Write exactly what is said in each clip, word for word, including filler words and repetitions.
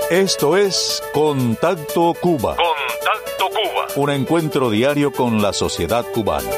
Esto es Contacto Cuba. Contacto Cuba. Un encuentro diario con la sociedad cubana.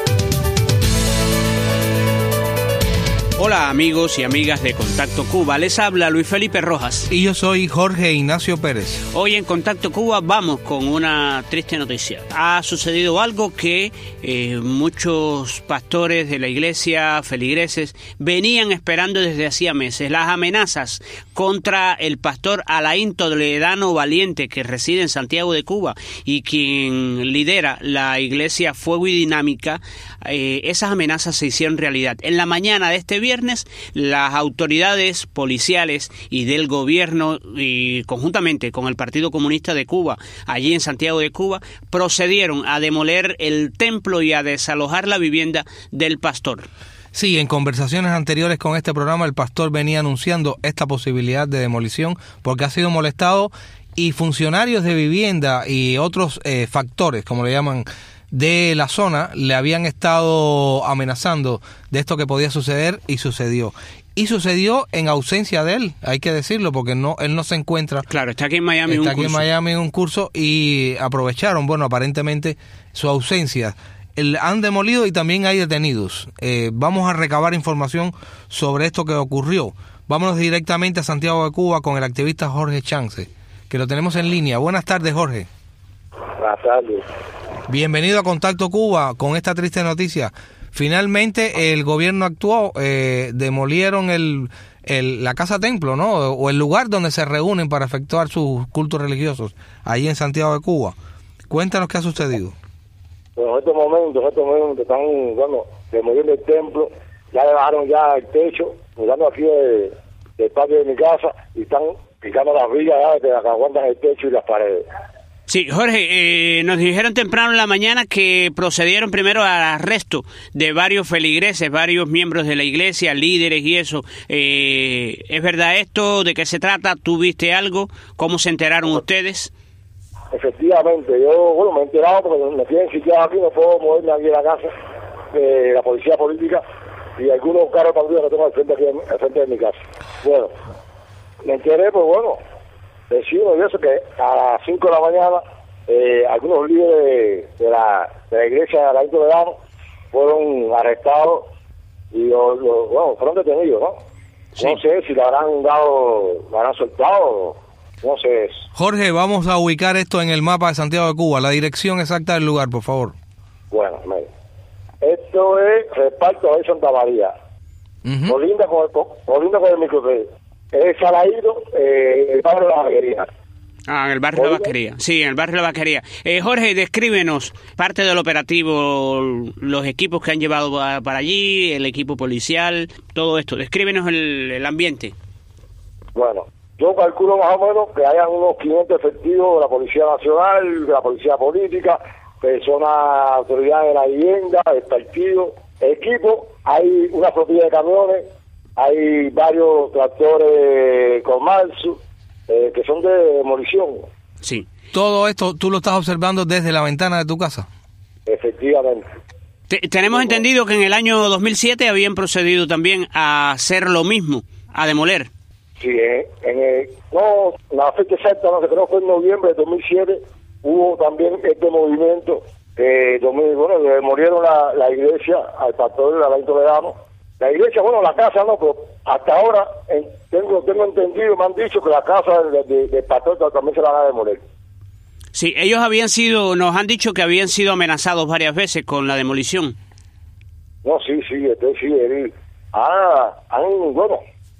Hola amigos y amigas de Contacto Cuba, les habla Luis Felipe Rojas. Y yo soy Jorge Ignacio Pérez. Hoy en Contacto Cuba vamos con una triste noticia. Ha sucedido algo que eh, muchos pastores de la iglesia, feligreses, venían esperando desde hacía meses. Las amenazas contra el pastor Alain Toledano Valiente, que reside en Santiago de Cuba y quien lidera la iglesia Fuego y Dinámica, eh, esas amenazas se hicieron realidad. En la mañana de este viernes, Viernes, las autoridades policiales y del gobierno, y conjuntamente con el Partido Comunista de Cuba, allí en Santiago de Cuba, procedieron a demoler el templo y a desalojar la vivienda del pastor. Sí, en conversaciones anteriores con este programa, el pastor venía anunciando esta posibilidad de demolición porque ha sido molestado y funcionarios de vivienda y otros eh, factores, como le llaman, de la zona, le habían estado amenazando de esto que podía suceder y sucedió. Y sucedió en ausencia de él, hay que decirlo, porque no él no se encuentra. Claro, está aquí en Miami en un curso. Está aquí en Miami en un curso y aprovecharon, bueno, aparentemente su ausencia. El, han demolido y también hay detenidos. Eh, vamos a recabar información sobre esto que ocurrió. Vámonos directamente a Santiago de Cuba con el activista Jorge Chance, que lo tenemos en línea. Buenas tardes, Jorge. Buenas tardes. Bienvenido a Contacto Cuba con esta triste noticia. Finalmente el gobierno actuó, eh, demolieron el, el la casa templo, ¿no? O el lugar donde se reúnen para efectuar sus cultos religiosos, ahí en Santiago de Cuba. Cuéntanos qué ha sucedido. Bueno, en estos momentos, en estos momentos están, bueno, demoliendo el templo, ya le bajaron ya el techo, mirando aquí del de patio de mi casa, y están picando las vigas ya que aguantan el techo y las paredes. Sí, Jorge, eh, nos dijeron temprano en la mañana que procedieron primero al arresto de varios feligreses, varios miembros de la iglesia, líderes y eso. Eh, ¿Es verdad esto? ¿De qué se trata? ¿Tú viste algo? ¿Cómo se enteraron ustedes? Efectivamente, yo, bueno, me he enterado porque me tienen sitiado aquí, no puedo moverme aquí en la casa de la policía política y algunos carros también que tengo al frente, aquí, al frente de mi casa. Bueno, me enteré, pues bueno, decimos y eso que a las cinco de la mañana eh, algunos líderes de, de, la, de la iglesia de Alain Toledano fueron arrestados y lo, lo, bueno, fueron detenidos, ¿no? Sí. No sé si lo habrán dado, lo habrán soltado, no sé. Jorge, vamos a ubicar esto en el mapa de Santiago de Cuba, la dirección exacta del lugar, por favor. Bueno, mire, esto es reparto de Santa María, uh-huh. Colinda con el, colinda con el microrrey. Es Salaído, eh, el barrio de la Vaquería. Ah, en el barrio de la Vaquería. Sí, en el barrio de la Vaquería. Eh, Jorge, descríbenos parte del operativo, los equipos que han llevado para allí, el equipo policial, todo esto. Descríbenos el, el ambiente. Bueno, yo calculo más o menos que hayan unos quinientos efectivos de la Policía Nacional, de la Policía Política, personas, autoridades de la vivienda, del partido, equipo, hay una flotilla de camiones, hay varios tractores con marzo, eh, que son de demolición. Sí. Todo esto tú lo estás observando desde la ventana de tu casa. Efectivamente. Te, tenemos sí, entendido que en el año dos mil siete habían procedido también a hacer lo mismo, a demoler. Sí, en, en el, no, la fecha exacta no sé, creo que fue en noviembre de dos mil siete, hubo también este movimiento, eh, bueno, demolieron la, la iglesia al pastor de Alain Toledano. La iglesia, bueno, la casa no, pero hasta ahora en, tengo tengo entendido, me han dicho que la casa del de, de pastor también se la van a demoler. Sí, ellos habían sido, nos han dicho que habían sido amenazados varias veces con la demolición. No, sí, sí, este, sí, Edil. Ah, han, bueno,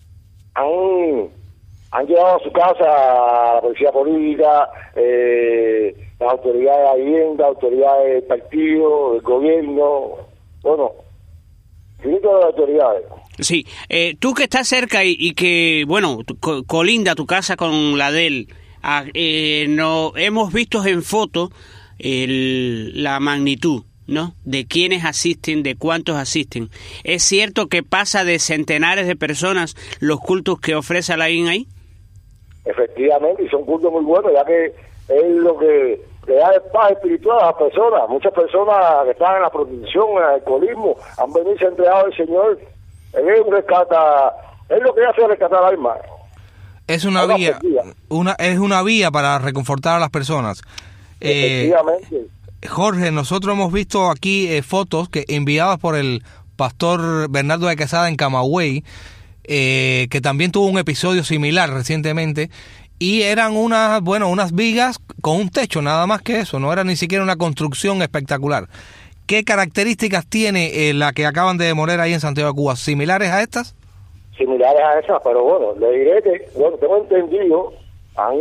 han, han llevado a su casa a la policía política, eh, las autoridades de la vivienda, autoridades del partido, del gobierno, bueno, de las autoridades. Sí, eh, tú que estás cerca y, y que, bueno, co- colinda tu casa con la de él, ah, eh, no, hemos visto en foto el, la magnitud, ¿no?, de quiénes asisten, de cuántos asisten. ¿Es cierto que pasa de centenares de personas los cultos que ofrece Alain ahí? Efectivamente, y son cultos muy buenos, ya que es lo que le da paz espiritual a las personas. Muchas personas que están en la prostitución, en el alcoholismo, han venido y se han entregado al Señor. Él es un rescata, es lo que hace rescatar almas. Es una Hay vía, una es una vía para reconfortar a las personas. Efectivamente. Eh, Jorge, nosotros hemos visto aquí eh, fotos que enviadas por el pastor Bernardo de Quesada en Camagüey, eh, que también tuvo un episodio similar recientemente, y eran unas, bueno, unas vigas con un techo, nada más que eso, no era ni siquiera una construcción espectacular. ¿Qué características tiene eh, la que acaban de demoler ahí en Santiago de Cuba? ¿Similares a estas? Similares a esas, pero bueno, le diré que, bueno, tengo entendido, han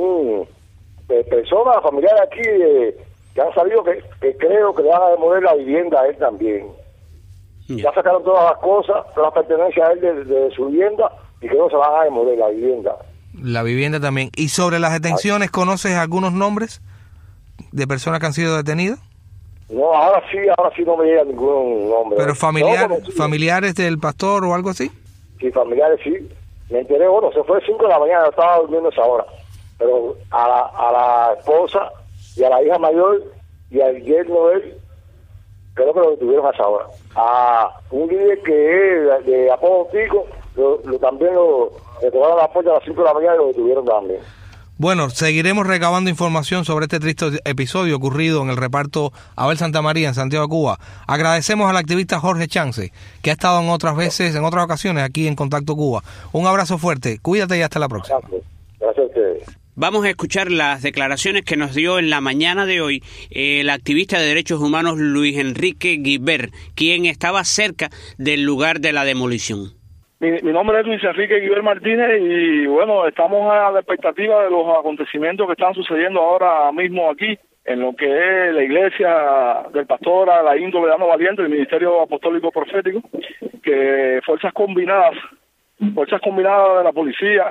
eh, personas, familiares aquí, eh, que han sabido que, que creo que le van a demoler la vivienda a él también. Yeah. Ya sacaron todas las cosas, todas las pertenencias a él de, de su vivienda, y creo que se van a demoler la vivienda. La vivienda también. ¿Y sobre las detenciones, conoces algunos nombres de personas que han sido detenidas? No, ahora sí, ahora sí no me llega ningún nombre. ¿Pero familiar, no, familiares del pastor o algo así? Sí, familiares sí. Me enteré, bueno, se fue a cinco de la mañana, yo estaba durmiendo esa hora. Pero a la, a la esposa y a la hija mayor y al yerno de él, creo que lo detuvieron a esa hora. A un líder que es de, de Apodo Tico, lo, lo, también lo le tomaron la puerta a las cinco de la mañana y lo detuvieron también. Bueno, seguiremos recabando información sobre este triste episodio ocurrido en el reparto Abel Santa María en Santiago de Cuba. Agradecemos al activista Jorge Chance, que ha estado en otras veces, en otras ocasiones aquí en Contacto Cuba. Un abrazo fuerte, cuídate y hasta la próxima. Gracias, Gracias a ustedes. Vamos a escuchar las declaraciones que nos dio en la mañana de hoy el activista de derechos humanos Luis Enrique Guibert, quien estaba cerca del lugar de la demolición. Mi, mi nombre es Luis Enrique Guibert Martínez y bueno, estamos a la expectativa de los acontecimientos que están sucediendo ahora mismo aquí, en lo que es la iglesia del pastor Alain Toledano Valiente, el Ministerio Apostólico Profético, que fuerzas combinadas, fuerzas combinadas de la policía,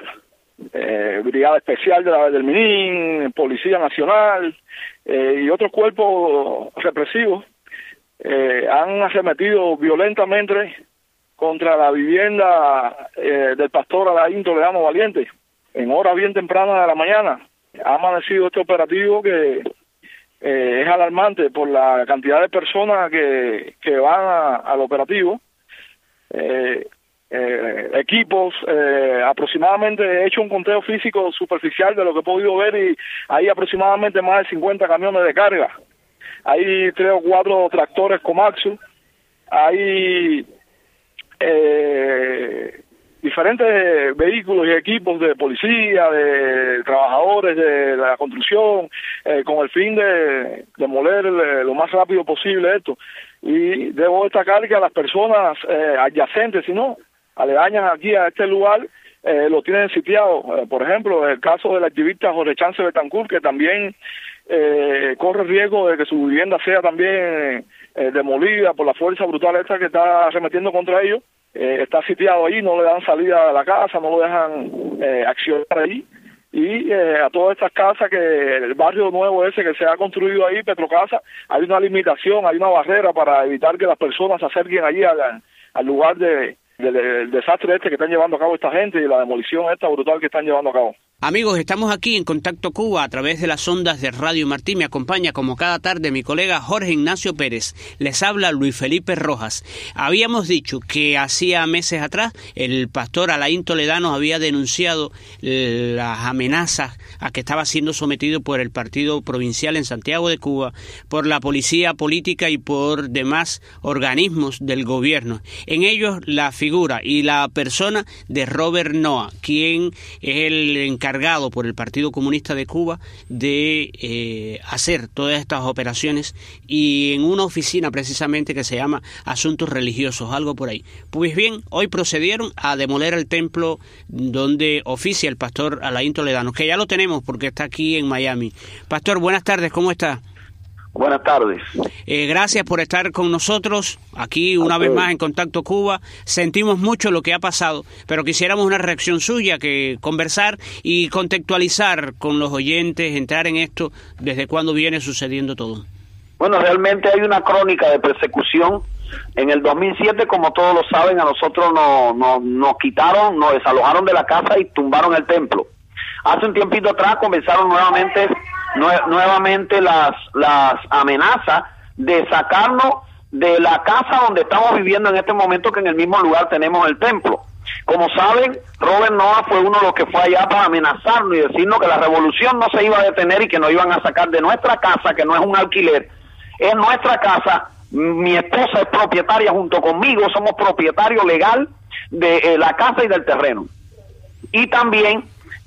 eh, Brigada Especial de la, del MININ, Policía Nacional eh, y otros cuerpos represivos, eh, han arremetido violentamente contra la vivienda eh, del pastor Alain Toledano Valiente, en horas bien tempranas de la mañana. Ha amanecido este operativo que eh, es alarmante por la cantidad de personas que, que van a, al operativo. Eh, eh, equipos, eh, aproximadamente he hecho un conteo físico superficial de lo que he podido ver y hay aproximadamente más de cincuenta camiones de carga. Hay tres o cuatro tractores Komatsu, hay Eh, diferentes vehículos y equipos de policía, de trabajadores de la construcción, eh, con el fin de demoler eh, lo más rápido posible esto. Y debo destacar que a las personas eh, adyacentes, si no, aledañas aquí a este lugar, eh, lo tienen sitiado. Eh, por ejemplo, el caso del activista Jorge Chance Betancourt, que también eh, corre riesgo de que su vivienda sea también eh, demolida por la fuerza brutal esta que está arremetiendo contra ellos. Eh, está sitiado ahí, no le dan salida de la casa, no lo dejan eh, accionar ahí. Y eh, a todas estas casas, que el barrio nuevo ese que se ha construido ahí, Petrocasa, hay una limitación, hay una barrera para evitar que las personas se acerquen allí al, al lugar de, de, de, del desastre este que están llevando a cabo esta gente y la demolición esta brutal que están llevando a cabo. Amigos, estamos aquí en Contacto Cuba a través de las ondas de Radio Martí. Me acompaña como cada tarde mi colega Jorge Ignacio Pérez. Les habla Luis Felipe Rojas. Habíamos dicho que hacía meses atrás el pastor Alain Toledano había denunciado las amenazas a que estaba siendo sometido por el partido provincial en Santiago de Cuba, por la policía política y por demás organismos del gobierno. En ellos la figura y la persona de Robert Noah, quien es el encargado encargado por el Partido Comunista de Cuba de eh, hacer todas estas operaciones, y en una oficina precisamente que se llama Asuntos Religiosos, algo por ahí. Pues bien, hoy procedieron a demoler el templo donde oficia el pastor Alain Toledano, que ya lo tenemos porque está aquí en Miami. Pastor, buenas tardes, ¿cómo está? Buenas tardes. Eh, gracias por estar con nosotros aquí una okay. vez más en Contacto Cuba. Sentimos mucho lo que ha pasado, pero quisiéramos una reacción suya, que conversar y contextualizar con los oyentes, entrar en esto, desde cuándo viene sucediendo todo. Bueno, realmente hay una crónica de persecución. En el dos mil siete, como todos lo saben, a nosotros nos, nos, nos quitaron, nos desalojaron de la casa y tumbaron el templo. Hace un tiempito atrás comenzaron nuevamente nuevamente las las amenazas de sacarnos de la casa donde estamos viviendo en este momento, que en el mismo lugar tenemos el templo. Como saben, Robert Noah fue uno de los que fue allá para amenazarnos y decirnos que la revolución no se iba a detener y que nos iban a sacar de nuestra casa, que no es un alquiler, es nuestra casa. Mi esposa es propietaria junto conmigo, somos propietario legal de eh, la casa y del terreno. Y también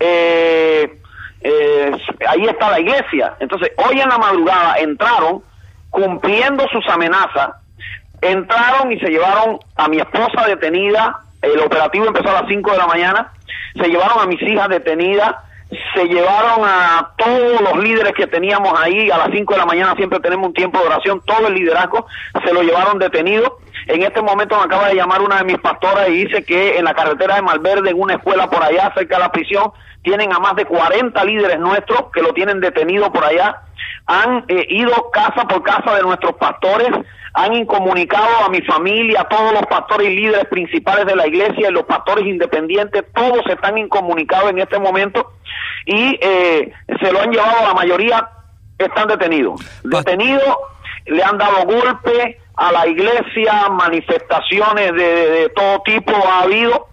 eh, eh, ahí está la iglesia. Entonces, hoy en la madrugada entraron, cumpliendo sus amenazas, entraron y se llevaron a mi esposa detenida. El operativo empezó a las cinco de la mañana. Se llevaron a mis hijas detenidas, se llevaron a todos los líderes que teníamos ahí. A las cinco de la mañana siempre tenemos un tiempo de oración, todo el liderazgo se lo llevaron detenido. En este momento me acaba de llamar una de mis pastoras y dice que en la carretera de Malverde, en una escuela por allá cerca de la prisión, tienen a más de cuarenta líderes nuestros que lo tienen detenido por allá. Han eh, ido casa por casa de nuestros pastores, han incomunicado a mi familia, a todos los pastores y líderes principales de la iglesia y los pastores independientes, todos están incomunicados en este momento y eh, se lo han llevado, la mayoría están detenidos. Detenidos, le han dado golpe a la iglesia, manifestaciones de, de, de todo tipo ha habido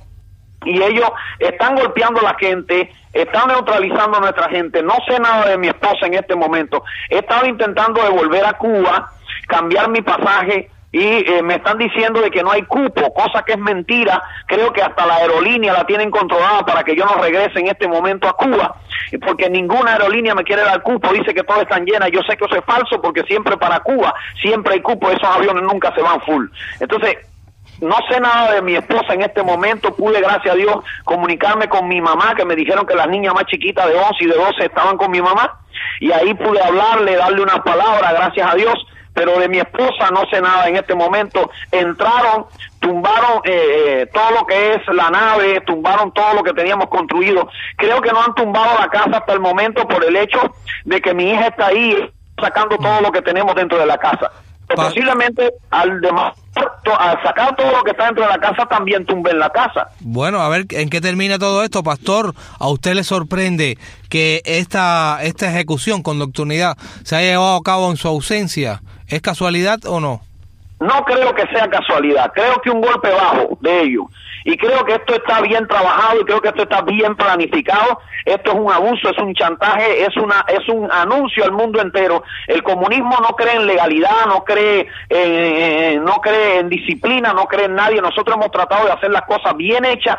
y ellos están golpeando a la gente, están neutralizando a nuestra gente. No sé nada de mi esposa en este momento. He estado intentando devolver a Cuba, cambiar mi pasaje y eh, me están diciendo de que no hay cupo, cosa que es mentira. Creo que hasta la aerolínea la tienen controlada para que yo no regrese en este momento a Cuba, porque ninguna aerolínea me quiere dar cupo, dice que todas están llenas. Yo sé que eso es falso porque siempre para Cuba siempre hay cupo, esos aviones nunca se van full. Entonces, no sé nada de mi esposa en este momento. Pude, gracias a Dios, comunicarme con mi mamá, que me dijeron que las niñas más chiquitas de once y de doce estaban con mi mamá, y ahí pude hablarle, darle unas palabras, gracias a Dios. Pero de mi esposa no sé nada en este momento. Entraron, tumbaron eh, todo lo que es la nave, tumbaron todo lo que teníamos construido. Creo que no han tumbado la casa hasta el momento por el hecho de que mi hija está ahí sacando todo lo que tenemos dentro de la casa. Pa Posiblemente al demás, al sacar todo lo que está dentro de la casa, también tumben la casa. Bueno, a ver, ¿en qué termina todo esto, pastor? ¿A usted le sorprende que esta, esta ejecución con nocturnidad se haya llevado a cabo en su ausencia? ¿Es casualidad o no? No creo que sea casualidad, creo que un golpe bajo de ellos. Y creo que esto está bien trabajado y creo que esto está bien planificado. Esto es un abuso, es un chantaje, es una es un anuncio al mundo entero. El comunismo no cree en legalidad, no cree eh, no cree en disciplina, no cree en nadie. Nosotros hemos tratado de hacer las cosas bien hechas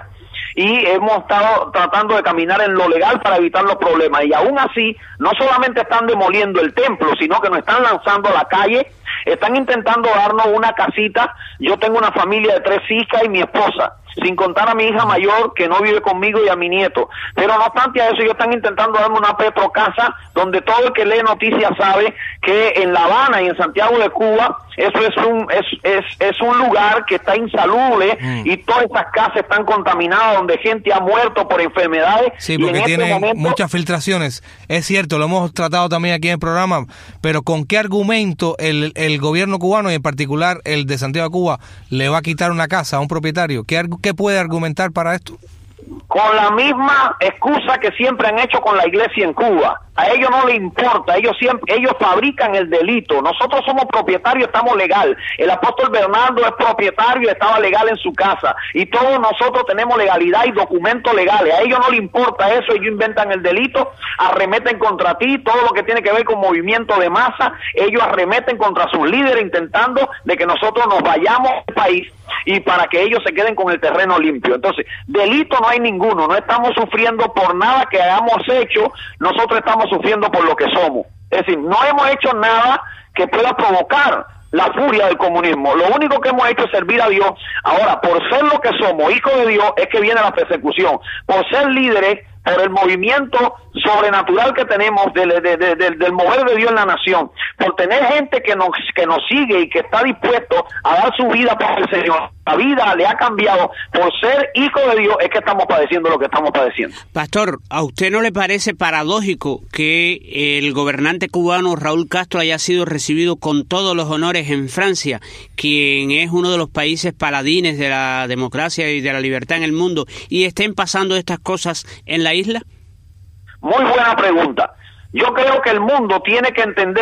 y hemos estado tratando de caminar en lo legal para evitar los problemas. Y aún así, no solamente están demoliendo el templo, sino que nos están lanzando a la calle. Están intentando darnos una casita. Yo tengo una familia de tres hijas y mi esposa, sin contar a mi hija mayor que no vive conmigo y a mi nieto. Pero no obstante a eso, ellos están intentando darme una petrocasa donde todo el que lee noticias sabe que en La Habana y en Santiago de Cuba eso es un es es, es un lugar que está insalubre mm. y todas esas casas están contaminadas, donde gente ha muerto por enfermedades. Sí, porque y en tiene este momento, muchas filtraciones. Es cierto, lo hemos tratado también aquí en el programa, pero ¿con qué argumento el, el gobierno cubano y en particular el de Santiago de Cuba le va a quitar una casa a un propietario? ¿Qué, qué puede argumentar para esto? Con la misma excusa que siempre han hecho con la iglesia en Cuba. A ellos no les importa, ellos siempre, ellos fabrican el delito. Nosotros somos propietarios, estamos legal. El apóstol Bernardo es propietario, estaba legal en su casa. Y todos nosotros tenemos legalidad y documentos legales. A ellos no les importa eso, ellos inventan el delito, arremeten contra ti, todo lo que tiene que ver con movimiento de masa, ellos arremeten contra sus líderes intentando de que nosotros nos vayamos del país y para que ellos se queden con el terreno limpio. Entonces, delito no hay ninguno, no estamos sufriendo por nada que hayamos hecho, nosotros estamos sufriendo por lo que somos. Es decir, no hemos hecho nada que pueda provocar la furia del comunismo. Lo único que hemos hecho es servir a Dios. Ahora, por ser lo que somos, hijos de Dios, es que viene la persecución. Por ser líderes, por el movimiento sobrenatural que tenemos del, de, de, de, del mover de Dios en la nación, por tener gente que nos que nos sigue y que está dispuesto a dar su vida por el Señor. La vida le ha cambiado. Por ser hijo de Dios es que estamos padeciendo lo que estamos padeciendo. Pastor, ¿a usted no le parece paradójico que el gobernante cubano Raúl Castro haya sido recibido con todos los honores en Francia, quien es uno de los países paladines de la democracia y de la libertad en el mundo, y estén pasando estas cosas en la isla? Muy buena pregunta. Yo creo que el mundo tiene que entender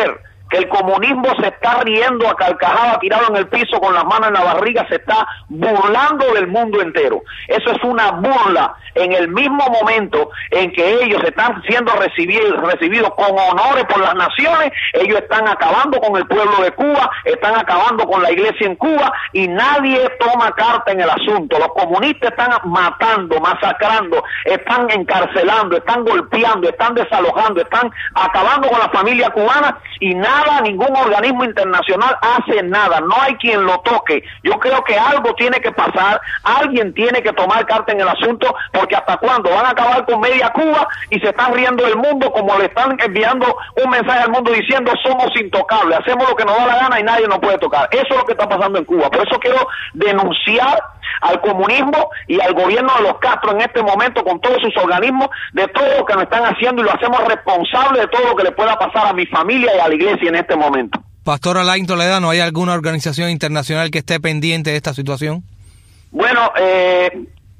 que el comunismo se está riendo a carcajada, tirado en el piso con las manos en la barriga, se está burlando del mundo entero. Eso es una burla. En el mismo momento en que ellos están siendo recibidos, recibidos con honores por las naciones, ellos están acabando con el pueblo de Cuba, están acabando con la iglesia en Cuba, y nadie toma carta en el asunto. Los comunistas están matando, masacrando, están encarcelando, están golpeando, están desalojando, están acabando con la familia cubana, y nada, ningún organismo internacional hace nada. No hay quien lo toque. Yo creo que algo tiene que pasar, alguien tiene que tomar carta en el asunto, porque hasta cuándo van a acabar con media Cuba y se están riendo del mundo, como le están enviando un mensaje al mundo diciendo somos intocables, hacemos lo que nos da la gana y nadie nos puede tocar. Eso es lo que está pasando en Cuba. Por eso quiero denunciar al comunismo y al gobierno de los Castro en este momento, con todos sus organismos, de todo lo que nos están haciendo, y lo hacemos responsable de todo lo que le pueda pasar a mi familia y a la iglesia en este momento. Pastor Alain Toledano, ¿hay alguna organización internacional que esté pendiente de esta situación? Bueno, eh,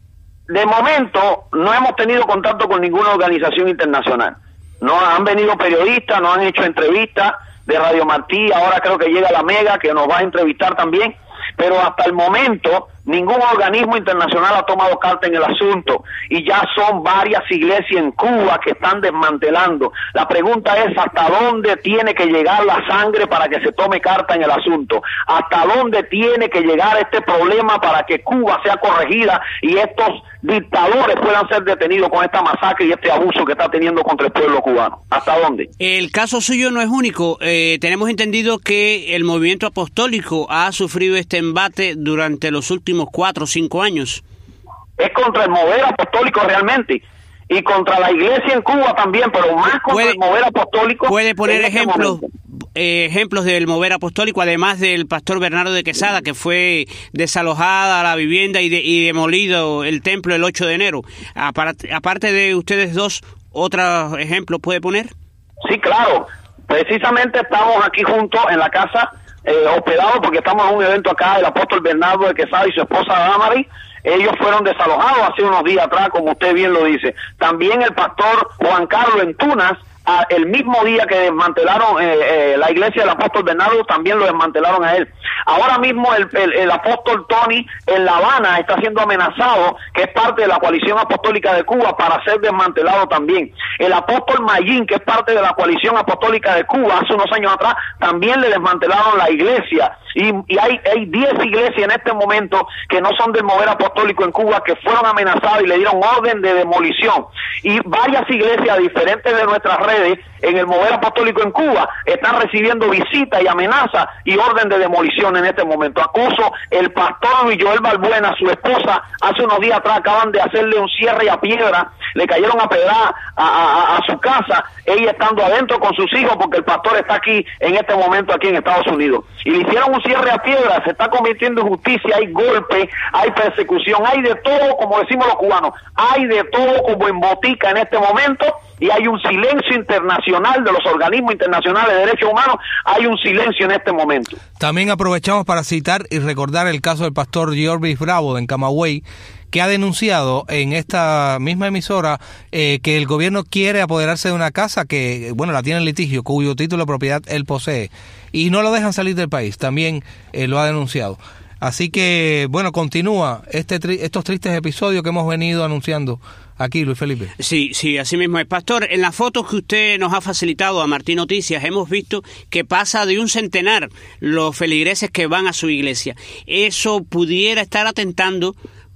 de momento no hemos tenido contacto con ninguna organización internacional. No han venido periodistas, no han hecho entrevistas de Radio Martí, ahora creo que llega la Mega que nos va a entrevistar también, pero hasta el momento ningún organismo internacional ha tomado carta en el asunto, y ya son varias iglesias en Cuba que están desmantelando. La pregunta es hasta dónde tiene que llegar la sangre para que se tome carta en el asunto, hasta dónde tiene que llegar este problema para que Cuba sea corregida y estos dictadores puedan ser detenidos con esta masacre y este abuso que está teniendo contra el pueblo cubano. ¿Hasta dónde? El caso suyo no es único. Eh, tenemos entendido que el movimiento apostólico ha sufrido este embate durante los últimos cuatro o cinco años. Es contra el mover apostólico realmente, y contra la iglesia en Cuba también, pero más contra ¿Puede, el mover apostólico. ¿Puede poner este ejemplos eh, ejemplos del mover apostólico, además del pastor Bernardo de Quesada, que fue desalojada la vivienda y, de, y demolido el templo el ocho de enero? Aparte, aparte de ustedes dos, ¿otros ejemplos puede poner? Sí, claro. Precisamente estamos aquí juntos en la casa, eh, hospedados, porque estamos en un evento acá, el apóstol Bernardo de Quesada y su esposa Damari. Ellos fueron desalojados hace unos días atrás, como usted bien lo dice. También el pastor Juan Carlos en Tunas, a, el mismo día que desmantelaron eh, eh, la iglesia del apóstol Bernardo, también lo desmantelaron a él. Ahora mismo el, el, el apóstol Tony en La Habana está siendo amenazado, que es parte de la coalición apostólica de Cuba, para ser desmantelado también. El apóstol Mayín, que es parte de la coalición apostólica de Cuba, hace unos años atrás, también le desmantelaron la iglesia. Y, y hay hay diez iglesias en este momento que no son del mover apostólico en Cuba, que fueron amenazadas y le dieron orden de demolición. Y varias iglesias diferentes de nuestras redes en el mover apostólico en Cuba están recibiendo visitas y amenazas y orden de demolición en este momento. Acuso el pastor Luis Joel Balbuena, su esposa, hace unos días atrás acaban de hacerle un cierre a piedra, le cayeron a pedrar a, a, a su casa, ella estando adentro con sus hijos, porque el pastor está aquí en este momento aquí en Estados Unidos, y le hicieron un cierre a piedra. Se está convirtiendo en justicia, hay golpe, hay persecución, hay de todo, como decimos los cubanos, hay de todo como en botica en este momento, y hay un silencio internacional de los organismos internacionales de derechos humanos, hay un silencio en este momento. También aprovechamos para citar y recordar el caso del pastor Jorvis Bravo en Camagüey, que ha denunciado en esta misma emisora eh, que el gobierno quiere apoderarse de una casa que, bueno, la tiene en litigio, cuyo título de propiedad él posee, y no lo dejan salir del país. También eh, lo ha denunciado. Así que, bueno, continúa este tri- estos tristes episodios que hemos venido anunciando aquí, Luis Felipe. Sí, sí, así mismo es. Pastor, en las fotos que usted nos ha facilitado a Martín Noticias, hemos visto que pasa de un centenar los feligreses que van a su iglesia. Eso pudiera estar atentando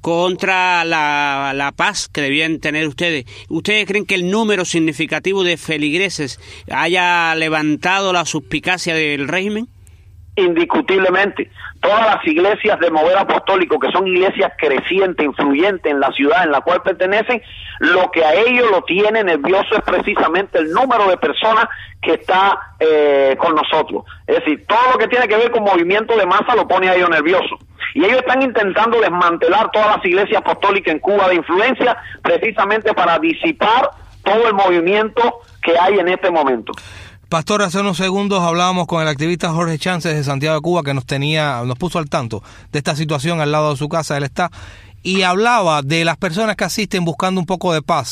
contra la, la paz que debían tener ustedes. ¿Ustedes creen que el número significativo de feligreses haya levantado la suspicacia del régimen? Indiscutiblemente. Todas las iglesias de mover apostólico, que son iglesias crecientes, influyentes en la ciudad en la cual pertenecen, lo que a ellos lo tiene nervioso es precisamente el número de personas que está eh, con nosotros. Es decir, todo lo que tiene que ver con movimiento de masa lo pone a ellos nerviosos. Y ellos están intentando desmantelar todas las iglesias apostólicas en Cuba de influencia, precisamente para disipar todo el movimiento que hay en este momento. Pastor, hace unos segundos hablábamos con el activista Jorge Chances de Santiago de Cuba, que nos tenía, nos puso al tanto de esta situación al lado de su casa. Él está y hablaba de las personas que asisten buscando un poco de paz,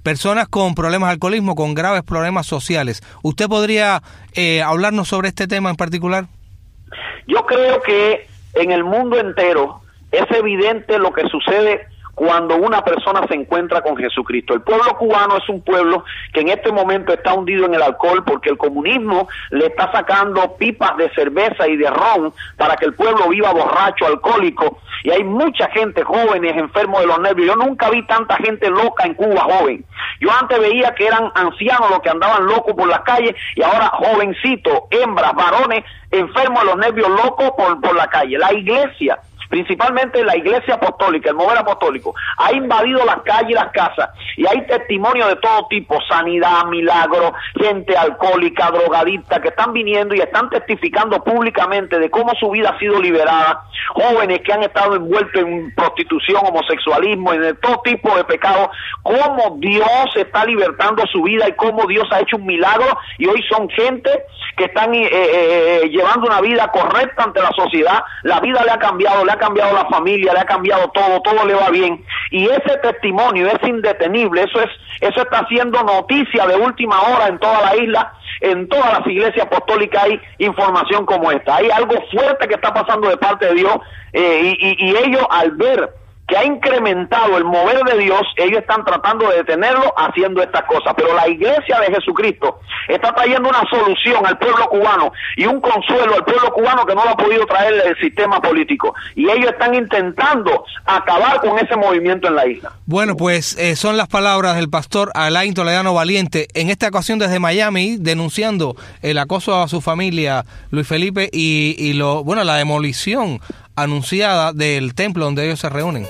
personas con problemas de alcoholismo, con graves problemas sociales. ¿Usted podría eh, hablarnos sobre este tema en particular? Yo creo que en el mundo entero es evidente lo que sucede cuando una persona se encuentra con Jesucristo. El pueblo cubano es un pueblo que en este momento está hundido en el alcohol porque el comunismo le está sacando pipas de cerveza y de ron para que el pueblo viva borracho, alcohólico, y hay mucha gente, jóvenes, enfermos de los nervios. Yo nunca vi tanta gente loca en Cuba, joven. Yo antes veía que eran ancianos los que andaban locos por las calles, y ahora jovencitos, hembras, varones, enfermos de los nervios, locos por, por la calle. La iglesia, principalmente la iglesia apostólica, el mover apostólico, ha invadido las calles y las casas, y hay testimonios de todo tipo, sanidad, milagros, gente alcohólica, drogadicta, que están viniendo y están testificando públicamente de cómo su vida ha sido liberada, jóvenes que han estado envueltos en prostitución, homosexualismo, en todo tipo de pecados, cómo Dios está libertando su vida y cómo Dios ha hecho un milagro, y hoy son gente que están eh, eh, llevando una vida correcta ante la sociedad. La vida le ha cambiado, le ha cambiado la familia, le ha cambiado todo, todo le va bien, y ese testimonio es indetenible. Eso es, eso está haciendo noticia de última hora en toda la isla. En todas las iglesias apostólicas hay información como esta. Hay algo fuerte que está pasando de parte de Dios, eh, y, y, y ellos, al ver que ha incrementado el mover de Dios, ellos están tratando de detenerlo haciendo estas cosas. Pero la iglesia de Jesucristo está trayendo una solución al pueblo cubano y un consuelo al pueblo cubano que no lo ha podido traer el sistema político, y ellos están intentando acabar con ese movimiento en la isla. Bueno, pues eh, son las palabras del pastor Alain Toledano Valiente, en esta ocasión desde Miami, denunciando el acoso a su familia, Luis Felipe, y, y lo bueno la demolición anunciada del templo donde ellos se reúnen.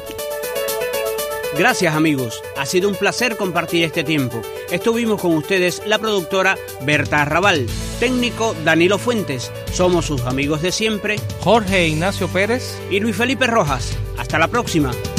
Gracias, amigos. Ha sido un placer compartir este tiempo. Estuvimos con ustedes la productora Berta Arrabal, técnico Danilo Fuentes. Somos sus amigos de siempre, Jorge Ignacio Pérez y Luis Felipe Rojas. Hasta la próxima.